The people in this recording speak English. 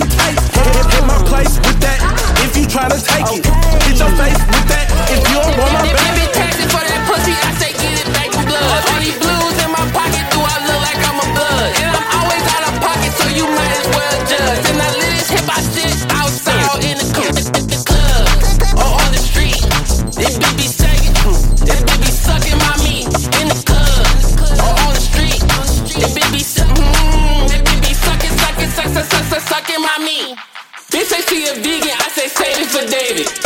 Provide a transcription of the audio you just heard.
it tight. Hit my place with that if you tryna take it. Hit your face with that if you don't want my baby. Baby, taxing for that pussy, I say get it back in blood. All these blues in my pocket, do I look like I'm a blood? And I'm always out of pocket, so you might as well judge. And I live this hip hop shit outside in the club or on the street. This bitch be shaking, this bitch be sucking my meat in the club or on the street. This bitch be sucking my meat. Bitch say she a vegan, I say save it for David.